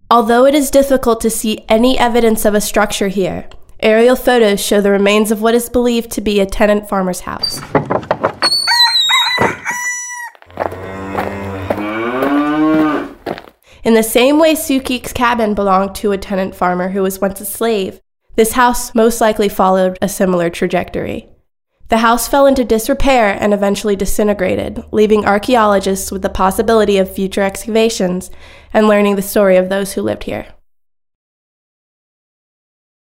Although it is difficult to see any evidence of a structure here, aerial photos show the remains of what is believed to be a tenant farmer's house. In the same way Suki's cabin belonged to a tenant farmer who was once a slave, this house most likely followed a similar trajectory. The house fell into disrepair and eventually disintegrated, leaving archaeologists with the possibility of future excavations and learning the story of those who lived here.